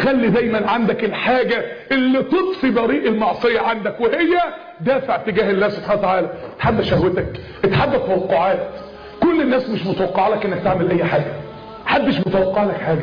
خلي دايما عندك الحاجة اللي تطفي بريق المعصية عندك، وهي دافع تجاه الله سبحانه وتعالى. اتحدى شهوتك، اتحدى توقعات. كل الناس مش متوقع لك انك تعمل اي حاجة، محدش متوقع لك حاجة،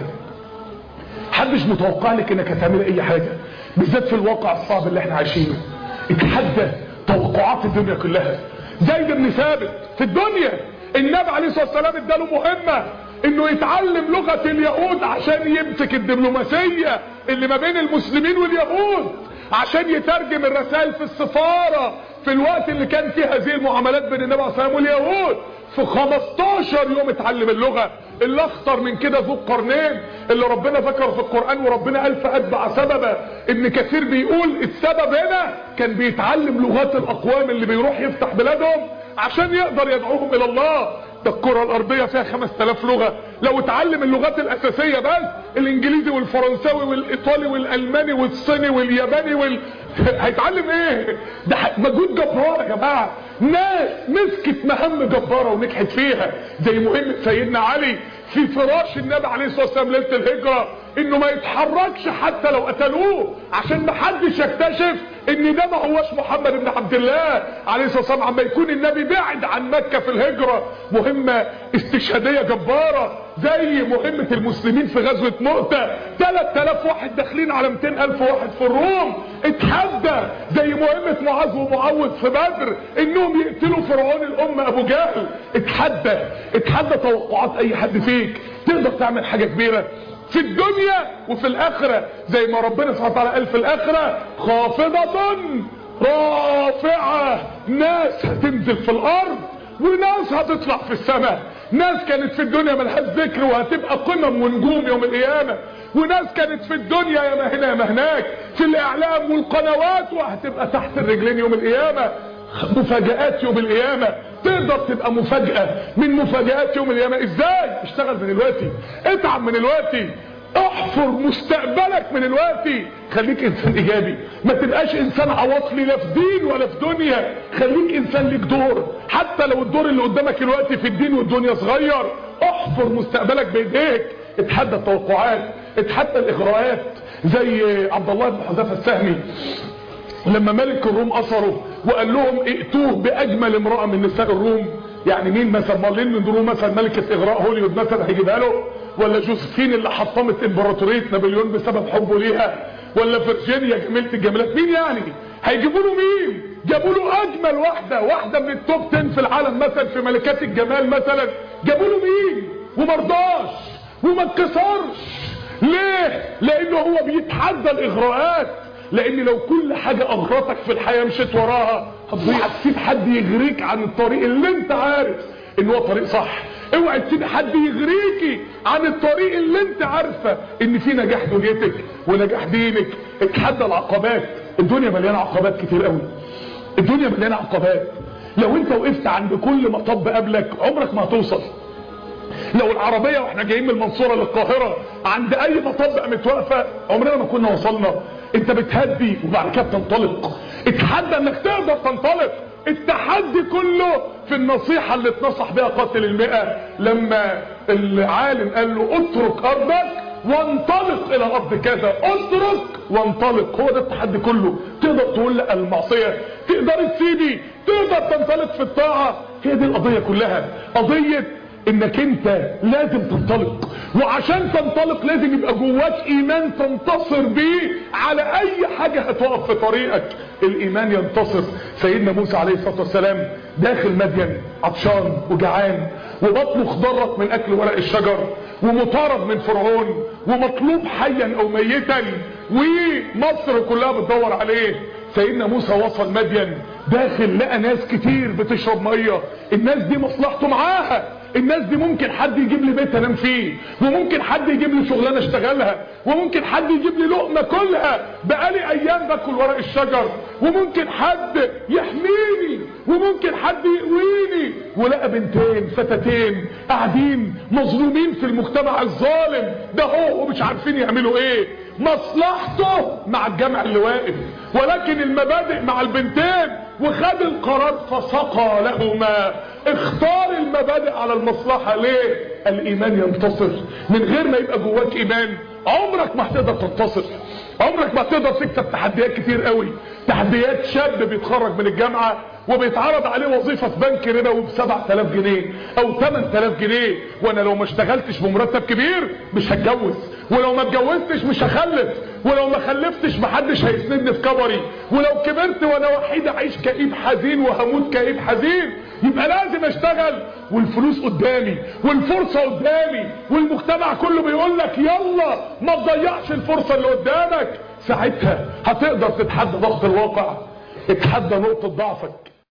محدش متوقع لك انك هتعمل اي حاجة، بالذات في الواقع الصعب اللي احنا عايشينه. اتحدى توقعات الدنيا كلها. زيد بن ثابت في الدنيا النبي عليه الصلاة والسلام اداله مهمة انه يتعلم لغة اليهود عشان يمسك الدبلوماسية اللي ما بين المسلمين واليهود، عشان يترجم الرسائل في السفارة في الوقت اللي كان فيه هذه المعاملات بين النبي عليه الصلاة والسلام واليهود. في 15 يوم اتعلم اللغة. اللي اخطر من كده ذو القرنين اللي ربنا ذكر في القرآن وربنا قال فأتبع سببا. ابن كثير بيقول السبب هنا كان بيتعلم لغات الأقوام اللي بيروح يفتح بلادهم عشان يقدر يدعوهم إلى الله. ده الكرة الأرضية فيها 5000 لغة، لو اتعلم اللغات الأساسية بس الإنجليزي والفرنساوي والإيطالي والألماني والصيني والياباني هيتعلم ايه؟ ده مجهود جبار يا جماعة. ناس مسكت مهام جبارة ونجحت فيها، زي مهمة سيدنا علي في فراش النبي عليه الصلاة والسلام ليلة الهجرة، انه ما يتحركش حتى لو قتلوه عشان ما حدش يكتشف ان ده ما هوش محمد بن عبد الله عليه الصلاة والسلام، عما يكون النبي بعد عن مكة في الهجرة. مهمة استشهادية جبارة زي مهمة المسلمين في غزوة مؤتة، 3000 واحد داخلين على 200,000 واحد في الروم. اتحدى زي مهمة معاذ ومعوذ في بدر انهم يقتلوا فرعون الامة ابو جهل. اتحدى توقعات اي حد فيك. تقدر تعمل حاجة كبيرة في الدنيا وفي الاخرة، زي ما ربنا سبحانه وتعالى قال في الاخرة خافضة رافعة. ناس هتنزل في الارض وناس هتطلع في السماء. ناس كانت في الدنيا ملهاش ذكر وهتبقى قمم ونجوم يوم القيامة، وناس كانت في الدنيا يا ما هنا يا ما هناك في الاعلام والقنوات وهتبقى تحت الرجلين يوم القيامة. مفاجآت يوم القيامة. تقدر تبقى مفاجأة من مفاجآت يوم القيامة ازاي؟ اشتغل من دلوقتي، اتعب من دلوقتي، احفر مستقبلك من دلوقتي. خليك انسان ايجابي، ما تبقاش انسان عواطلي لا في دين ولا في دنيا. خليك انسان ليك دور، حتى لو الدور اللي قدامك دلوقتي في الدين والدنيا صغير. احفر مستقبلك بايديك. اتحدى التوقعات، اتحدى الاغراءات. زي عبد الله بن حذافة السهمي لما ملك الروم اثره وقال لهم ائتوه باجمل امرأة من نساء الروم. يعني مين مثلا؟ مارلين من دروم مثلا ملكة اغراء هوليوود مثلا هيجيبها له؟ ولا جوزفين اللي حطمت امبراطورية نابليون بسبب حبه ليها؟ ولا فيرجينيا جميلة الجمالات؟ مين يعني؟ هيجيبوا له مين؟ جابوا له اجمل واحدة من التوب 10 في العالم مثلا في ملكات الجمال مثلا. جابوا له مين؟ ومرضاش وما اتكسرش. ليه؟ لانه هو بيتحدى الاغراءات. لان لو كل حاجة اغرتك في الحياة مشيت وراها هتضيع. تسيب حد يغريك عن الطريق اللي انت عارف ان هو طريق صح. اوعى تسيب حد يغريكي عن الطريق اللي انت عارفة ان في نجاح دنيتك ونجاح دينك. اتحدى العقبات. الدنيا مليانة عقبات كتير قوي. الدنيا مليانة عقبات. لو انت وقفت عند كل مطب قبلك عمرك ما هتوصل. لو العربية واحنا جايين من المنصورة للقاهرة عند اي مطب قامت واقفة عمرنا ما كنا وصلنا. انت بتهدي وبعد كده بتنطلق. اتحدى انك تقدر تنطلق. التحدي كله في النصيحة اللي اتنصح بها قاتل المئة لما العالم قال له اترك ارضك وانطلق الى ارض كذا. اترك وانطلق. هو ده التحدي كله. تقدر تقول لا المعصية، تقدر تسيبي، تقدر تنطلق في الطاعة. هي دي القضية كلها. قضية انك انت لازم تنطلق، وعشان تنطلق لازم يبقى جواك ايمان تنتصر بيه على اي حاجة هتقف في طريقك. الايمان ينتصر. سيدنا موسى عليه الصلاة والسلام داخل مدين عطشان وجعان وبطنه خضرت من اكل ورق الشجر ومطارد من فرعون ومطلوب حيا او ميتا ومصر كلها بتدور عليه. سيدنا موسى وصل مدين، داخل لقى ناس كتير بتشرب مية. الناس دي مصلحته معاها. الناس دي ممكن حد يجيب لي بيت انام فيه، وممكن حد يجيب لي شغلانه اشتغلها، وممكن حد يجيب لي لقمه كلها بقالي ايام باكل ورق الشجر، وممكن حد يحميني، وممكن حد يقويني. ولقى بنتين فتاتين قاعدين مظلومين في المجتمع الظالم ده هو ومش عارفين يعملوا ايه. مصلحته مع الجمع اللي واقف، ولكن المبادئ مع البنتين. وخد القرار فسقى لهما. اختار المبادئ على المصلحة. ليه؟ الايمان ينتصر. من غير ما يبقى جواك ايمان عمرك ما هتقدر تنتصر، عمرك ما هتقدر تكسب تحديات كتير قوي. تحديات شاب بيتخرج من الجامعة وبيتعرض عليه وظيفة في بنك ربا وب7000 جنيه او 8000 جنيه، وانا لو ما اشتغلتش بمرتب كبير مش هتجوز، ولو ما اتجوزتش مش هخلف، ولو ما خلفتش محدش هيسندني في كبري، ولو كبرت وانا وحيد اعيش كئيب حزين وهموت كئيب حزين. يبقى لازم اشتغل، والفلوس قدامي والفرصة قدامي والمجتمع كله بيقول لك يلا ما تضيعش الفرصة اللي قدامك. ساعتها هتقدر تتحدى ضغط الواقع، اتحدى نقطة ضعفك.